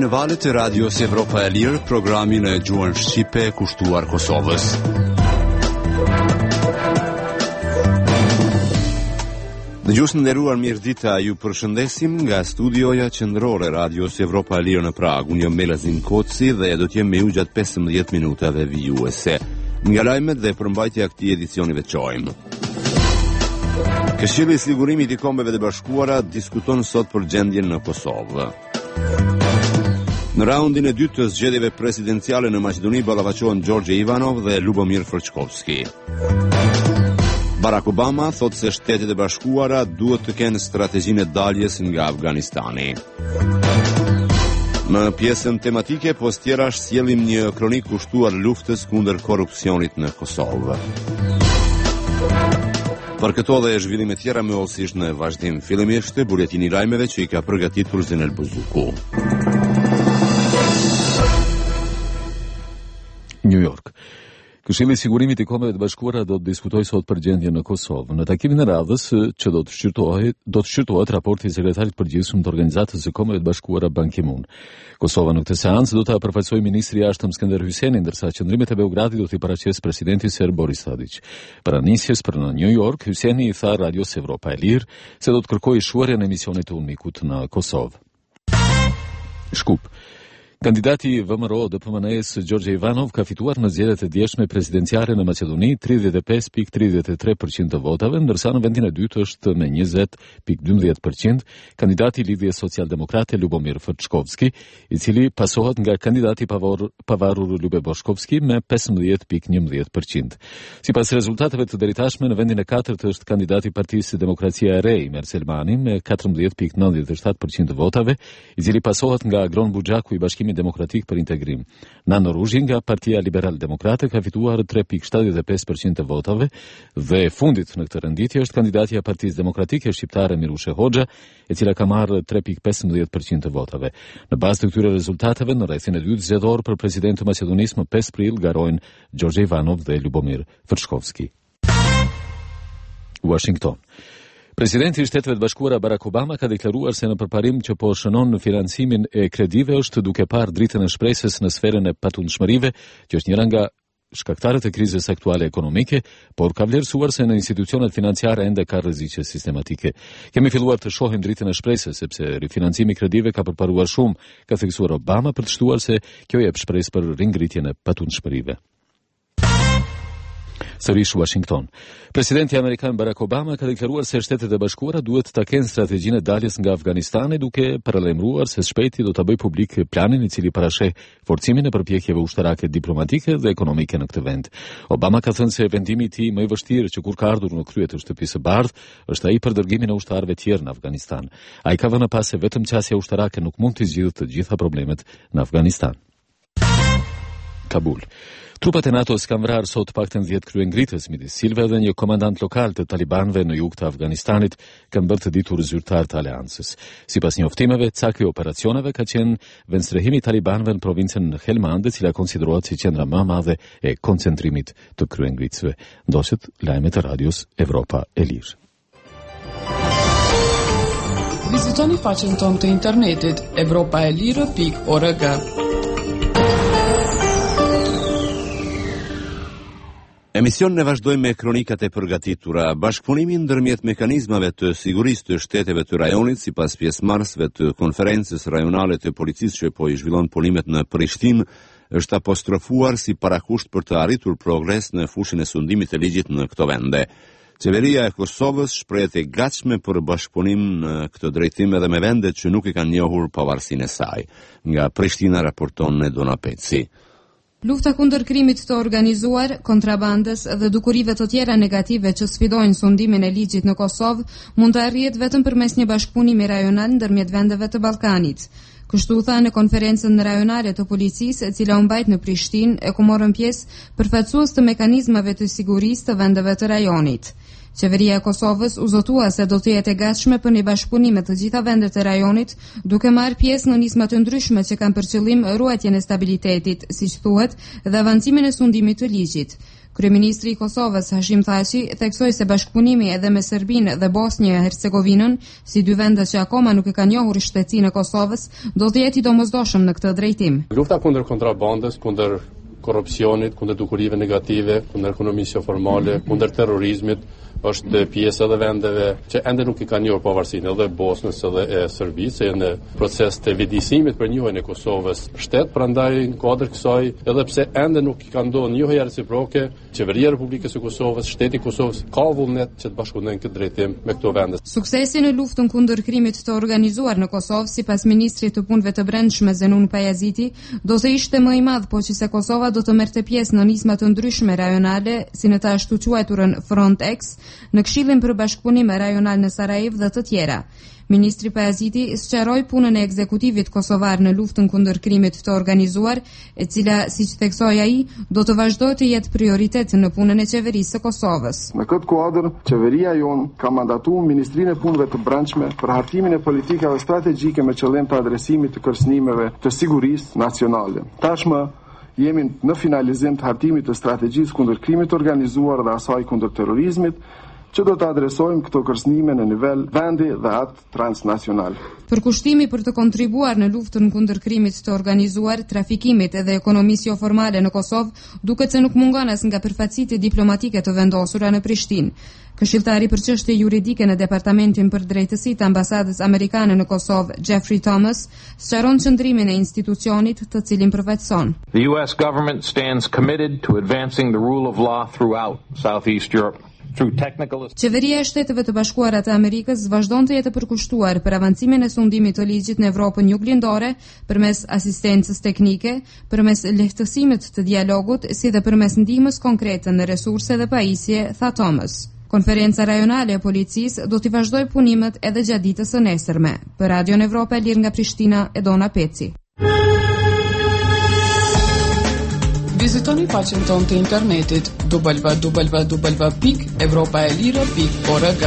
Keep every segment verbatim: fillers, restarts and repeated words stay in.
në valët e Radios Evropa e Lirë, programin e gjuhën shqipe kushtuar Kosovës. Dëgjues të nderuar, mirëdita, ju përshëndesim nga studioja qendrore Radios Evropa e Lirë në Prag. Unë jam Melazim Koci dhe do të jem me ju gjatë pesëmbëdhjetë minutave vijuese. Nga lajmet dhe përmbajtja e këtij edicioni veçojmë. Këshilli i Sigurimit i Kombeve të Bashkuara diskuton sot për gjendjen në Kosovë. Në raundin e dytë të zgjedhjeve presidenciale në Maqedoni ballafaqohen Gjorgje Ivanov dhe Lubomir Frçkovski. Barack Obama thotë se Shtetet e Bashkuara duhet të kenë strategjinë e daljes nga Afganistani. Në pjesën tematike, post tjerash sjellim një kronik kushtuar luftës kundër korrupsionit në Kosovë. Për këto dhe zhvillime tjera më osish në vazhdim, fillimisht buletini i lajmeve që i ka përgatitur Zenel Buzuku. New York. Këshilli i Sigurimit i Kombeve të Bashkuara do të diskutojë sot për gjendjen në Kosovë. Në takimin e radhës që do të shqyrtohet, do të shqyrtohet raporti i sekretarit përgjithshëm të Organizatës së Kombeve të Bashkuara Ban Ki-moon. Kosova në këtë seancë do ta përfaqësojë ministri i jashtëm Skënder Hyjseni, ndërsa qendrimet e Beogradit do t'i paraqesë presidenti serb Boris Tadić. Para nisjes për në New York, Hyjseni i tha Radios Evropa e Lirë se do të kërkojë shuarjen e misionit të UNMIK-ut në Kosovë. Shkup. Kandidati i V M R O D P M N-s Gjorgje Ivanov ka fituar në zgjedhjet e djeshme presidenciale në Maqedoni tridhjetë e pesë pikë tridhjetë e tre përqind të votave, ndërsa në vendin e dytë është me njëzet pikë dymbëdhjetë përqind kandidati i Lidhjes Socialdemokrate Lubomir Frçkovski, i cili pasohet nga kandidati pavarur, pavarur Lube Boshkovski me pesëmbëdhjetë pikë njëmbëdhjetë përqind. Sipas rezultateve të deritashme, në vendin e katërt është kandidati i Partisë Demokracia e Re Imer Selmani me katërmbëdhjetë pikë nëntëdhjetë e shtatë përqind të votave, i cili pasohet nga Agron Buxhaku i Bashkimit Demokratik për Integrim. Nano Ruzhi nga Partia Liberal Demokrate ka fituar tre pikë shtatëdhjetë e pesë përqind të votave dhe fundit në këtë renditje është kandidatja e Partisë Demokratike Shqiptare Mirushe Hoxha, e cila ka marrë tre pikë pesëmbëdhjetë përqind të votave. Në bazë të këtyre rezultateve, në rrethin e dytë zgjedhor për president të Maqedonisë më pesë prill garojnë Gjorgje Ivanov dhe Lubomir Frçkovski. Washington. Presidenti i Shteteve të Bashkuara Barack Obama ka deklaruar se në përparim që po shënon në financimin e kredive është duke parë dritën e shpresës në sferën e patundshmërive, që është njëra nga shkaktarët e krizës aktuale ekonomike, por ka vlerësuar se në institucionet financiare ende ka rreziqe sistematike. Kemi filluar të shohim dritën e shpresës sepse rifinancimi i kredive ka përparuar shumë, ka theksuar Obama për të shtuar se kjo jep shpresë për ringritjen e patundshmërive. Sërish Washington. Presidenti amerikan Barack Obama ka deklaruar se Shtetet e Bashkuara duhet ta kenë strategjinë e daljes nga Afganistani, duke paralajmëruar se shpejti do ta bëjë publik planin i cili parasheh forcimin e përpjekjeve ushtarake diplomatike dhe ekonomike në këtë vend. Obama ka thënë se vendimi i tij më i vështirë që kur ka ardhur në krye të shtëpisë së bardhë është ai për dërgimin e ushtarëve tjerë në Afganistan. Ai ka vënë pas se vetëm qasja ushtarake nuk mund të zgjidhë të gjitha problemet në Afganistan. Kabul. Trupat e NATO-s kanë vrarë sot paktën dhjetë kryengritës midis cilëve dhe një komandant lokal të talibanëve në jug të Afganistanit, kanë bërë të ditur zyrtar të aleancës. Sipas njoftimeve, cakti i operacioneve ka qenë vendstrehimi i talibanëve në provincën Helmand, e cila konsiderohet si qendra më e madhe e koncentrimit të kryengritësve. Ndoshët lajmet e Radios Evropa e Lirë. Vizitoni faqen tonë të internetit evropaelire pikë org. Emision ne vazhdojmë me kronikat e përgatitura. Bashkëpunimi ndërmjet mekanizmave të sigurisë të shteteve të rajonit, sipas pjesëmarrësve të konferencës rajonale të policisë që po i zhvillon punimet në Prishtinë, është apostrofuar si parakusht për të arritur progres në fushën e sundimit të ligjit në këto vende. Qeveria e Kosovës shprehet e gatshme për bashkëpunim në këtë drejtim edhe me vendet që nuk e kanë njohur pavarësinë e saj. Nga Prishtina raporton Nedona Peci. Lufta kundër krimit të organizuar, kontrabandës dhe dukurive të tjera negative që sfidojnë sundimin e ligjit në Kosovë mund të arrihet vetëm përmes një bashkëpunimi rajonal ndërmjet vendeve të Ballkanit. Kështu tha në konferencën rajonale të policisë, e cila u mbajt në Prishtinë, e ku morën pjesë përfaqësues të mekanizmave të sigurisë të vendeve të rajonit. Qeveria e Kosovës u zotua se do të jetë e gatshme për një bashkëpunim me të gjitha vendet e rajonit, duke marrë pjesë në nisma të ndryshme që kanë për qëllim ruajtjen e stabilitetit, siç thuhet, dhe avancimin e sundimit të ligjit. Kryeministri i Kosovës Hashim Thaçi theksoi se bashkëpunimi edhe me Serbinë dhe Bosnjë e Hercegovinën, si dy vende që akoma nuk e kanë njohur shtecinë e Kosovës, do të jetë i domosdoshëm në këtë drejtim. Lufta kundër kontrabandës, kundër korrupsionit, kundër dukurive negative, kundër ekonomisë formale, kundër terrorizmit, është pjesë edhe vendeve që ende nuk i kanë njohur pavarësinë, edhe Bosnës edhe e Serbisë, janë në proces të vëdësimit për njohjen e Kosovës shtet, prandaj në kuadër kësaj, edhe pse ende nuk i ka ndodhur njohja reciproke, qeveria e Republikës së Kosovës, shteti i Kosovës ka vullnet që të bashkëpunojnë këtë drejtim me këto vende. Suksesi në luftën kundër krimit të organizuar në Kosovë, sipas ministrit të punëve të brendshme Zenun Pajaziti, do të ishte më i madh po që se Kosova do të merrte pjesë në nisma të ndryshme rajonale, si në të ashtu quajturën Frontex, në Këshillin për Bashkëpunim Rajonal në Sarajevo dhe të tjera. Ministri Pajaziti sqaroi punën e ekzekutivit kosovar në luftën kundër krimit të organizuar, e cila, siç theksoi ai, do të vazhdojë të jetë prioritet në punën e qeverisë së Kosovës. Në këtë kuadër, qeveria jon ka mandatuar Ministrinë e Punëve të Brendshme për hartimin e politikave strategjike me qëllim të adresimit të kërcënimeve të sigurisë nacionale. Tashmë jemi në finalizim të hartimit të strategjisë kundër krimit të organizuar dhe asaj kundër terrorizmit, që do të adresojmë këto kërcënime në nivel vendi dhe atë transnacional. Përkushtimi për të kontribuar në luftën kundër krimit të organizuar, trafikimit dhe ekonomisë jo formale në Kosovë duket se nuk mungon as nga përfaqësitë diplomatike të vendosura në Prishtinë. Këshilltari për çështje juridike në Departamentin për Drejtësi të Ambasadës Amerikane në Kosovë, Jeffrey Thomas, sqaron qëndrimin e institucionit të cilin përfaqëson. The U S government stands committed to advancing the rule of law throughout Southeast Europe. Qeveria e Shteteve të Bashkuara të Amerikës vazhdon të jetë përkushtuar për avancimin e sundimit të ligjit në Evropën juglindore, përmes asistencës teknike, përmes lehtësimit të dialogut, si dhe përmes ndihmës konkrete në resurse dhe pajisje, tha Thomas. Konferenca rajonale e policisë do t'i vazhdoj punimet edhe gjatë ditës së nesërme. Për Radion Evropa e Lirë nga Prishtina, Edona Peci. Vizitoni faqen tonë të internetit w w w pikë evropa e lirë pikë org.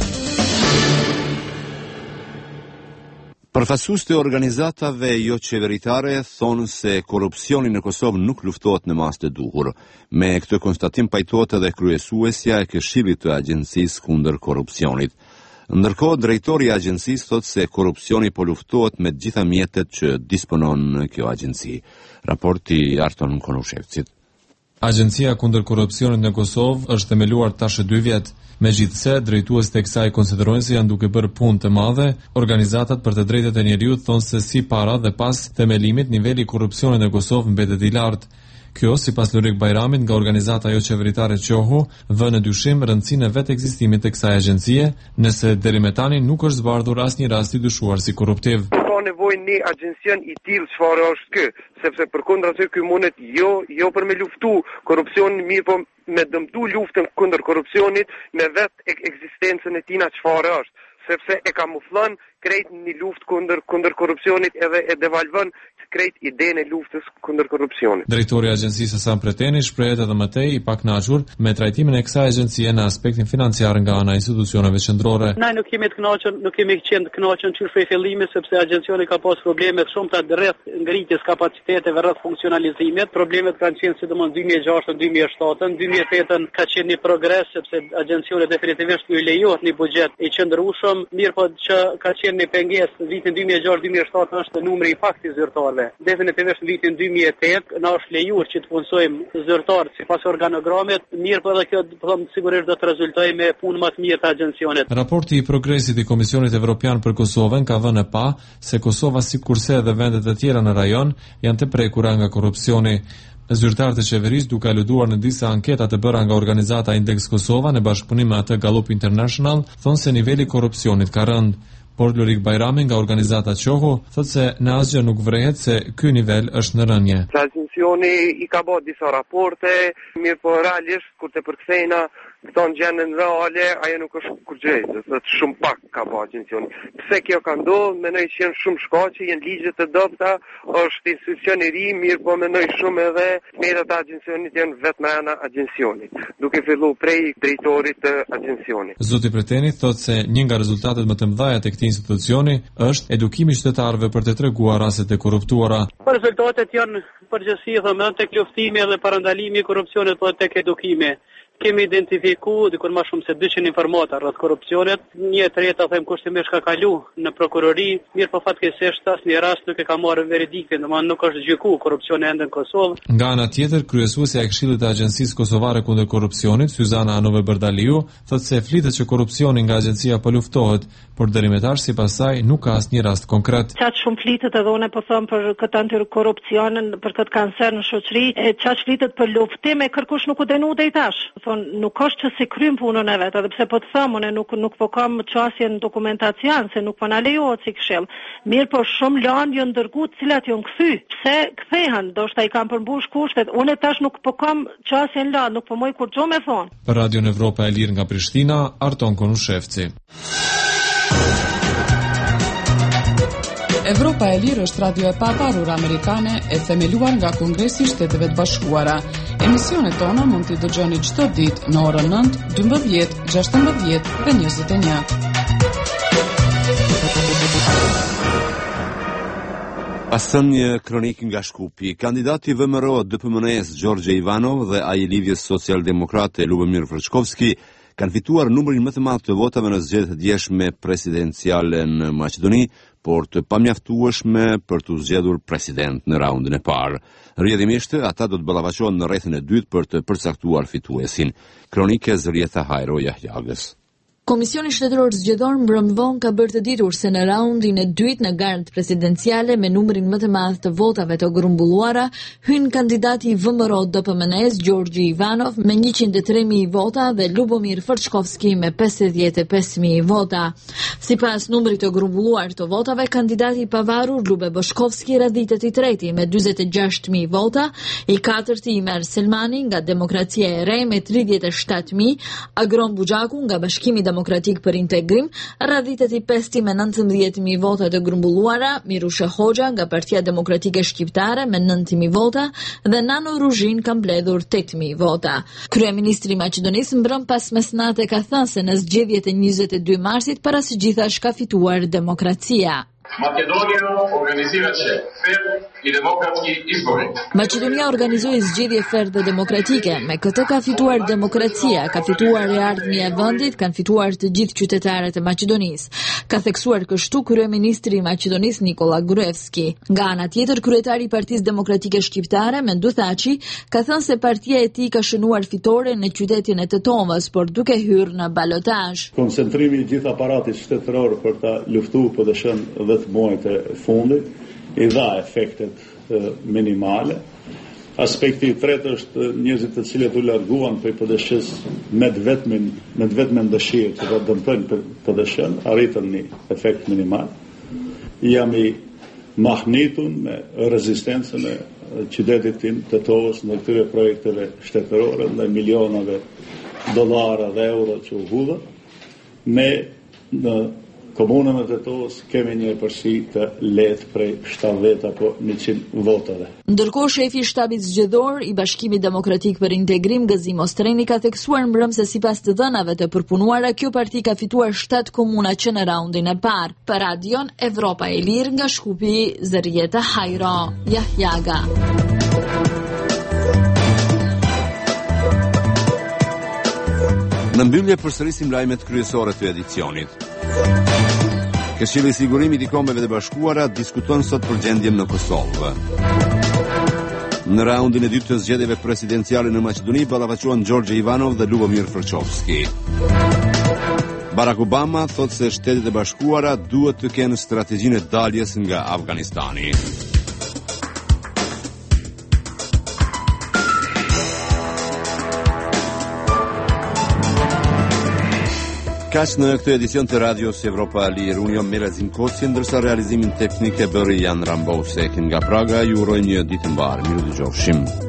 Përfaqësues të organizatave jo qeveritare thonë se korrupsioni në Kosovë nuk luftohet në masë të duhur. Me këtë konstatim pajtohet edhe kryesuesja e Këshillit të Agjencisë kundër korrupsionit. Ndërkohë, drejtori i agjencisë thotë se korrupsioni po luftohet me të gjitha mjetet që disponon kjo agjenci. Raporti Arton Konushevcit. Agjencia kundër korrupsionit në Kosovë është themeluar tash dy vjet. Megjithse, drejtuesit e kësaj konsiderojnë se janë duke bërë punë të madhe, organizatat për të drejtat e njeriut thonë se si para dhe pas themelimit niveli i korrupsionit në Kosovë mbetet i lartë. Kjo, sipas Lurik Bajramit nga organizata jo qeveritare Qohu, vë në dyshim rëndësinë e vetë ekzistimit të kësaj agjencie, nëse deri me tani nuk është zbardhur asnjë rast i dyshuar si korruptiv. Ka nevojë një agjencion i tillë çfarë është ky, sepse përkundër asaj ky mundet jo jo për me luftu korrupsionin, mirë po me dëmtu luftën kundër korrupsionit me vetë ekzistencën e tina çfarë është, sepse e kamuflon krejt një luftë kundër kundër korrupsionit edhe e devalvon krejt idenë e luftës kundër korrupsionit. Drejtori i agjencisë Hasan Preteni shprehet edhe më tej i pakënaqur me trajtimin e kësaj agjencie në aspektin financiar nga ana e institucioneve qendrore. Ne nuk kemi të kënaqur, nuk kemi qenë të kënaqur çu shprej fillimit sepse agjencioni ka pas probleme të shumta rreth ngritjes kapaciteteve rreth funksionalizimit. Problemet kanë qenë sidomos dy mijë e gjashtë dy mijë e shtatë, dy mijë e tetë ka qenë një progres sepse agjencioni definitivisht ju lejohet një buxhet i qëndrueshëm, mirë po që ka qenë një pengesë vitin dy mijë e gjashtë dy mijë e shtatë është numri i fakti zyrtarëve. Definitivisht në vitin dy mijë e tetë na është lejuar që të punësojmë zyrtar sipas organogramit, mirë po edhe kjo do të sigurisht do të rezultojë me punë më të mirë të agjencionit. Raporti i progresit i Komisionit Evropian për Kosovën ka vënë pa se Kosova sikurse edhe vendet e tjera në rajon janë të prekura nga korrupsioni. Zyrtarët e qeverisë, duke aluduar në disa anketa të bëra nga organizata Index Kosova në bashkëpunim me atë Gallup International, thonë se niveli i korrupsionit ka rënë. Por Lurik Bajrami nga organizata Qohu thotë se në asgjë nuk vrehet se ky nivel është në rënje. Agjencioni i ka bërë disa raporte, mirë po realisht kur të përkthejna këto në gjendën reale, ajo nuk është kurrgjese, se shumë pak ka pa agencioni. Pse kjo ka ndodhur, mendoj që janë shumë shkaqe, janë ligjet të dobta, është institucion i ri, mirë po mendoj shumë edhe metat e agencionit janë vetëm ana agencionit, duke filluar prej drejtorit të agencionit. Zoti Preteni thotë se një nga rezultatet më të mëdha të këtij institucioni është edukimi i qytetarëve për të treguar rastet e korruptuara. Po rezultatet janë përgjithësi thënë tek luftimi dhe parandalimi i korrupsionit, po tek edukimi. Kemi identifikuar dikur më shumë se dyqind informata rreth korrupsionit. Një treta them kushtimisht ka kalu në prokurori, mirë po fatkeqësisht asnjë rast nuk e ka marrë verdiktin, domethënë nuk është gjykuar korrupsioni ende në Kosovë. Nga ana tjetër, kryesuesja e Këshillit të Agjencisë Kosovare kundër korrupsionit, Syzana Anove Bardaliu, thotë se flitet që korrupsioni nga agjencia po luftohet, por dërimetash sipas saj nuk ka asnjë rast konkret. Çaq shumë flitet edhe unë po them për këtë antikorrupsionin, për këtë kancer në shoqëri, e çaq flitet për luftim e kërkush nuk u dënu deri tash. Thonë nuk është që si krym punën e vet, edhe pse po të them unë nuk nuk po kam çështje në dokumentacion se nuk po na lejohet si këshill. Mirë, po shumë lanë janë dërguar të cilat janë kthy. Pse kthehen? Ndoshta i kanë përmbush kushtet. Unë tash nuk po kam çështje në lanë, nuk po moj kur ço me thon. Për Radio Evropa e Lirë nga Prishtina, Arton Konushevci. Evropa e Lirë është radio e pavarur amerikane e themeluar nga Kongresi i Shteteve të Bashkuara. Emisionet tona mund t'i dëgjoni çdo ditë në orën nëntë, dymbëdhjetë, gjashtëmbëdhjetë dhe njëzet e një. Pasën një kronik nga Shkupi, kandidati V M R O D P M N-s Gjorgje Ivanov dhe ai i Lidhjes Social-Demokrate Lubomir Vrçkovski kanë fituar numrin më të madh të votave në zgjedhjet e djeshme presidenciale në Maqedoni, por të pamjaftueshme për të zgjedhur president në raundin e parë. Rrjedhimisht, ata do të ballafaqohen në rrethin e dytë për të përcaktuar fituesin. Kronike Zërieta Hajro Jahjagës. Komisioni Shtetëror Zgjedhor mbrëm vonë ka bërë të ditur se në raundin e dytë në garët presidenciale me numrin më të madh të votave të grumbulluara hyn kandidati V M R O D P M N-s Gjorgji Ivanov me njëqind e tre mijë vota dhe Lubomir Vrçkovski me pesëdhjetë e pesë mijë vota. Sipas numrit të grumbulluar të votave, kandidati i pavarur Lube Boshkovski radhitet i treti me dyzet e gjashtë mijë vota, i katërti Imer Selmani nga Demokracia e Re me tridhjetë e shtatë mijë, Agron Buxhaku nga Bashkimi Demokratik për Integrim radhitet i pesti me nëntëmbëdhjetë mijë vota të grumbulluara, Mirushe Hoxha nga Partia Demokratike Shqiptare me nëntë mijë vota dhe Nano Ruzhin ka mbledhur tetë mijë vota. Kryeministri i Maqedonisë mbrëm pas mesnate ka thënë se në zgjedhjet e njëzet e dy marsit para së gjithash ka fituar demokracia. Македонија организираше фер и демократски избори. Maqedonia organizoi zgjedhje fer dhe demokratike. Me këtë ka fituar demokracia, ka fituar riardhmja e vendit, kanë fituar të gjithë qytetarët e Maqedonisë. Ka theksuar kështu kryeministri i Maqedonisë Nikola Gruevski. Nga ana tjetër, kryetari i Partisë Demokratike Shqiptare Mendu Thaçi ka thënë se partia e tij ka shënuar fitore në qytetin e Tetovës, por duke hyrë në balotazh. Koncentrimi i gjithë aparatit shtetëror për ta luftuar P D S-n dhe të muajt e fundit i dha efektet e, minimale. Aspekti i tretë është njerëzit të cilët u larguan prej P D S-s me të vetmin me të vetmen dëshirë që do dëmtojnë P D S-n, arritën një efekt minimal. Jam i mahnitur me rezistencën e qytetit tim Tetovës në këtyre projekteve shtetërore ndaj milionave dollara dhe euro që u hudhën. Ne në komunën e Tetovës kemi një përsi të lehtë prej shtatëdhjetë apo njëqind votave. Ndërkohë, shefi i shtabit zgjedhor i Bashkimit Demokratik për Integrim, Gazim Ostreni, ka theksuar mbrëm se sipas të dhënave të përpunuara, kjo parti ka fituar shtatë komuna që në raundin e parë. Për Radion Evropa e Lirë nga Shkupi, Zërieta Hajro Jahjaga. Në mbyllje përsërisim lajmet kryesore të edicionit. Këshilli i Sigurimit i Kombeve të Bashkuara diskuton sot për gjendjen në Kosovë. Në raundin e dytë të zgjedhjeve presidenciale në Maqedoni ballafaqohen Gjorgje Ivanov dhe Lubomir Vrçkovski. Barack Obama thotë se Shtetet e Bashkuara duhet të kenë strategjinë e daljes nga Afganistani. Kaq në këtë edicion të radios Evropa e Lirë, unë jam Merazim Koci, ndërsa realizimin teknik e bëri Jan Rambosek. Nga Praga ju uroj një ditë mbar. Miru dëgjofshim.